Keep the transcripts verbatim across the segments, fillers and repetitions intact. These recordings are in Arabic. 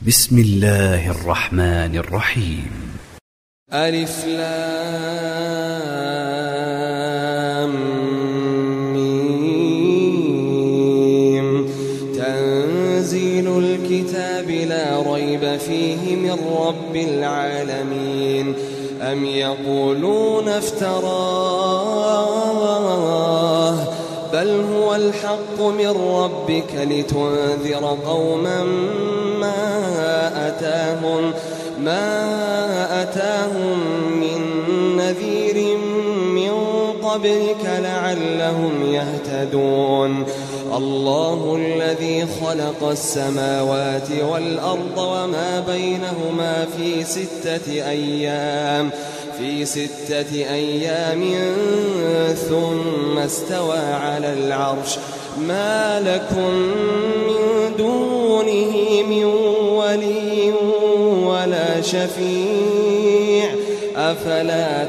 بسم الله الرحمن الرحيم. ألف لام ميم. تنزيل الكتاب لا ريب فيه من رب العالمين. أم يقولون افتراه بل هو الحق من ربك لتنذر قوما ما أتاهم ما أتاهم من نذير من قبلك لعلهم يهتدون. الله الذي خلق السماوات والأرض وما بينهما في ستة أيام في ستة أيام ثم استوى على العرش. ما لكم من دونه من ولي ولا شفيع أفلا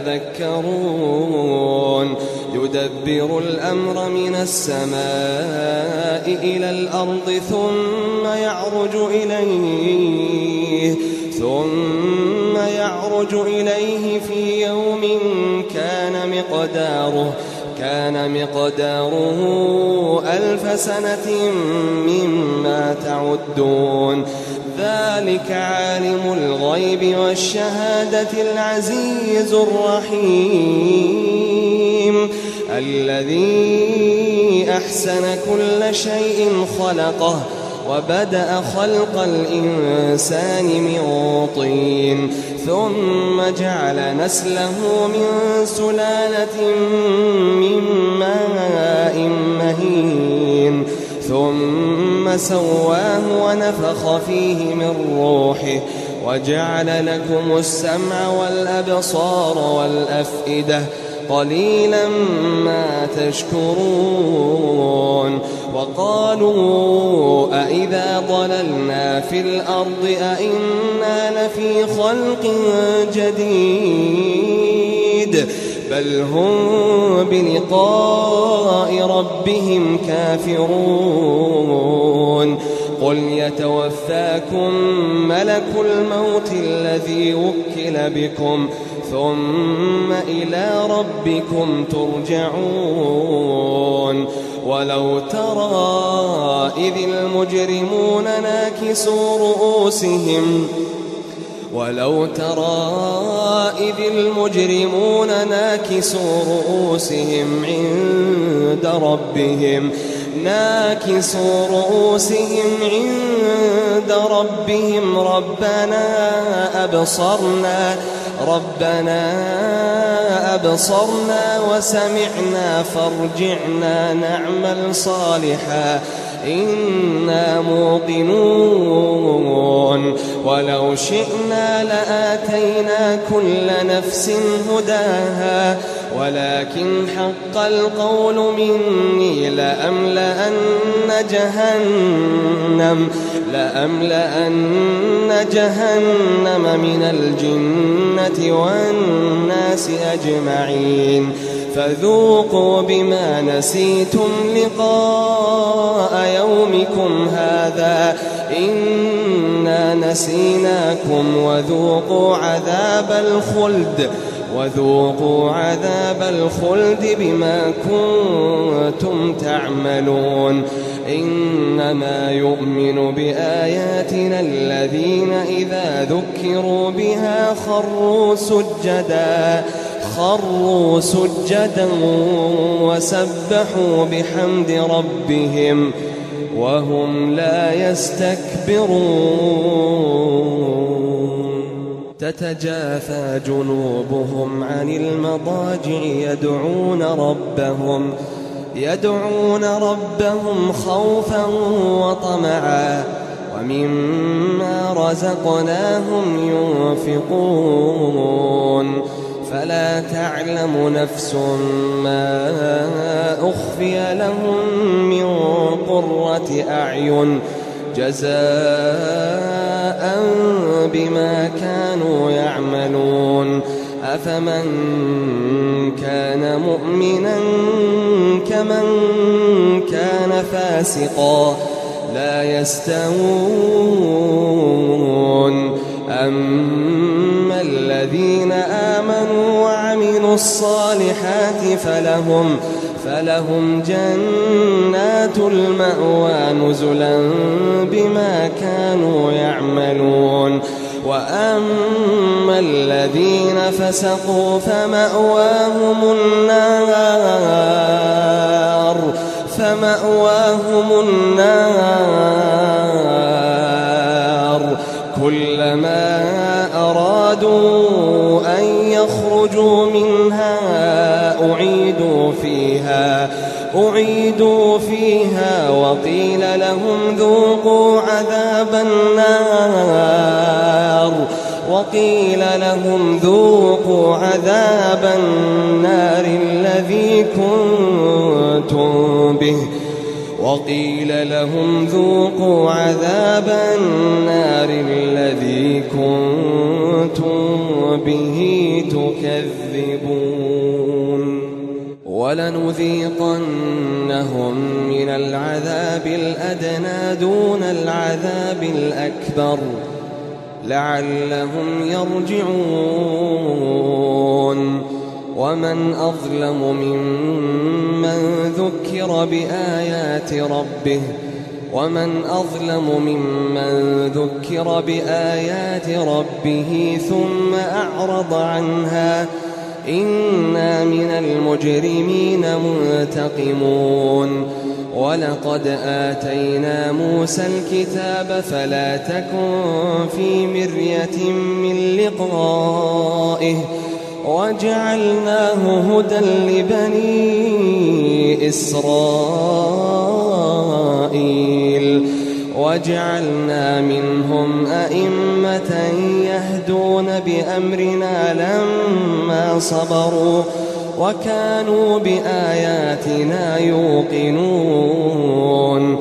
تتذكرون. يدبر الأمر من السماء إلى الأرض ثم يعرج إليه ثم يعرج إليه في يوم كان مقداره كان مقداره ألف سنة مما تعدون. ذلك عالم الغيب والشهادة العزيز الرحيم الذي أحسن كل شيء خلقه وبدأ خلق الإنسان من طين ثم جعل نسله من سلالة من ماء مهين ثم سواه ونفخ فيه من روحه وجعل لكم السمع والأبصار والأفئدة قليلا ما تشكرون. وقالوا أئذا ضللنا في الأرض أئنا لفي خلق جديد بل هم بلقاء ربهم كافرون. قل يتوفاكم ملك الموت الذي وكل بكم ثم إلى ربكم ترجعون. ولو ترى إذ المجرمون ناكسوا رؤوسهم ولو ترى إذ المجرمون ناكسوا رؤوسهم عند ربهم ناكسوا رؤوسهم عند ربهم ربنا أبصرنا ربنا أبصرنا وسمعنا فارجعنا نعمل صالحا إنا موقنون. ولو شئنا لآتينا كل نفس هداها ولكن حق القول مني لأملأن جهنم لأملأن جهنم من الجنة والناس أجمعين. فذوقوا بما نسيتم لقاء يومكم هذا إنا نسيناكم وذوقوا عذاب الخلد وذوقوا عذاب الخلد بما كنتم تعملون. إنما يؤمن بآياتنا الذين إذا ذكروا بها خروا سجدا خروا سجدا وسبحوا بحمد ربهم وهم لا يستكبرون. تتجافى جنوبهم عن المضاجع يدعون ربهم يدعون ربهم خوفا وطمعا ومما رزقناهم ينفقون. فلا تعلم نفس ما أخفي لهم من قرة أعين جزاء بما كانوا يعملون. أفمن كان مؤمنا كمن كان فاسقا لا يستوون الصالحات فلهم فلهم جنات المأوى نزلا بما كانوا يعملون. وأما الذين فسقوا فمأواهم النار فمأواهم النار كلما أرادوا أن يخرجوا منها أعيدوا فيها أعيدوا فيها وقيل لهم ذوقوا عذاب النار وقيل لهم ذوقوا عذاب النار الذي كنتم به وقيل لهم ذوقوا عذاب النار الذي كنتم به تكذبون. ولنذيقنهم من العذاب الأدنى دون العذاب الأكبر لعلهم يرجعون. ومن أظلم ممن ذكر بآيات ربه ومن أظلم ممن ذكر بآيات ربه ثم أعرض عنها إنا من المجرمين منتقمون. ولقد آتينا موسى الكتاب فلا تكن في مرية من لقائه وجعلناه هدى لبني إسرائيل وجعلنا منهم أئمة يهدون بأمرنا لما صبروا وكانوا بآياتنا يوقنون.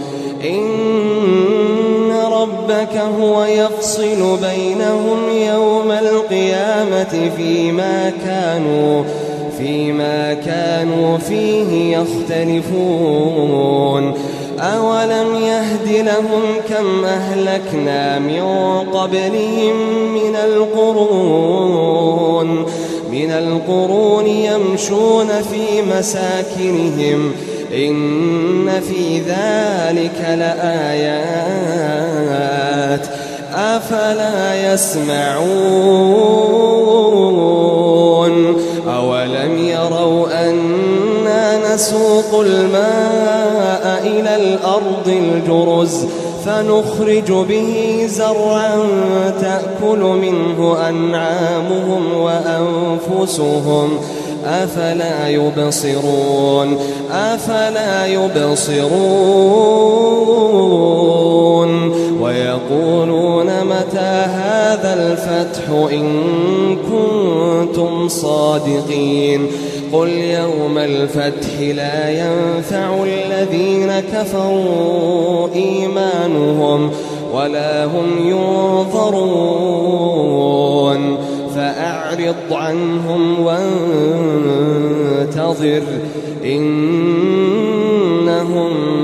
إن ربك هو يفصل بينهم يوم القيامة فيما كانوا فيما كانوا فيه يختلفون. أولم يهد لهم كم أهلكنا من قبلهم من القرون من القرون يمشون في مساكنهم إن في ذلك لآيات أفلا يسمعون. أولم يروا أنا نسوق الماء إلى الأرض الجرز فنخرج به زرعا تأكل منه أنعامهم وأنفسهم أفلا يبصرون أفلا يبصرون. ويقولون متى هذا الفتح إن كنتم صادقين قل يوم الفتح لا ينفع الذين كفروا إيمانهم ولا هم ينظرون فأعرض عنهم وانتظر إنهم